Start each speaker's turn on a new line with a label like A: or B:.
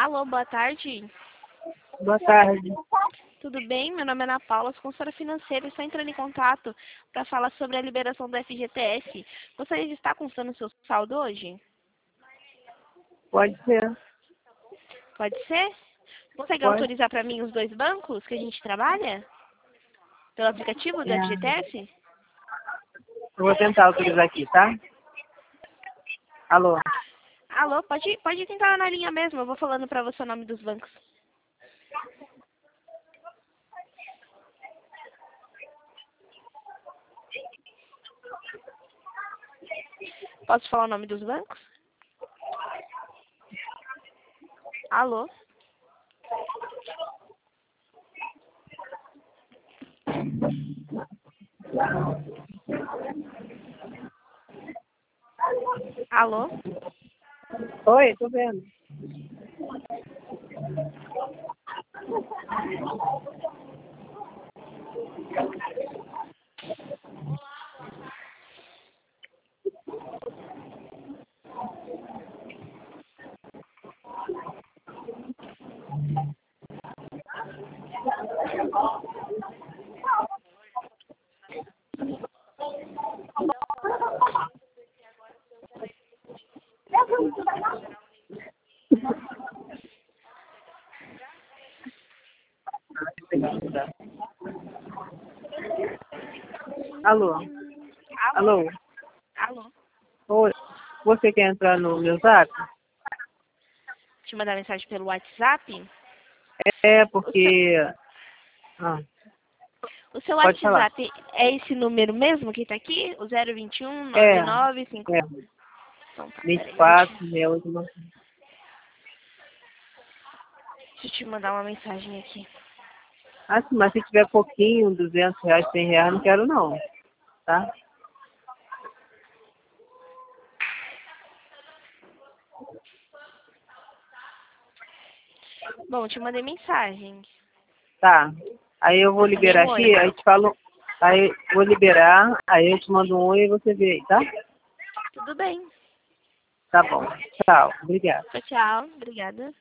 A: Alô, boa tarde.
B: Boa tarde.
A: Tudo bem? Meu nome é Ana Paula, sou consultora financeira e estou entrando em contato para falar sobre a liberação do FGTS. Gostaria de estar consultando o seu saldo hoje?
B: Pode ser.
A: Pode ser? Consegue
B: Pode.
A: autorizar para mim os dois bancos que a gente trabalha? Pelo aplicativo do
B: É.
A: FGTS?
B: Eu vou tentar autorizar aqui, tá? Alô?
A: Alô, pode tentar na linha mesmo, eu vou falando para você o nome dos bancos. Posso falar o nome dos bancos? Alô? Alô?
B: Oi, tô vendo. Alô? Alô?
A: Alô?
B: Oi. Você quer entrar no meu zap?
A: Te mandar mensagem pelo WhatsApp?
B: É,
A: O seu,
B: porque... Ah,
A: o seu
B: pode falar.
A: WhatsApp é esse número mesmo que tá aqui? O 021
B: É,
A: 99 5.
B: é.
A: Então tá, peraí.
B: 24, 68.
A: Deixa eu te mandar uma mensagem aqui.
B: Ah, sim, mas se tiver pouquinho, R$ 200, R$ 100, não quero não, tá?
A: Bom, te mandei mensagem.
B: Tá. Aí eu vou
A: Mandei
B: liberar
A: um oi.
B: aqui, aí te falo... Aí vou liberar, aí eu te mando um oi e você vê aí, tá?
A: Tudo bem.
B: Tá bom. Tchau. Obrigada.
A: Tchau, tchau. Obrigada.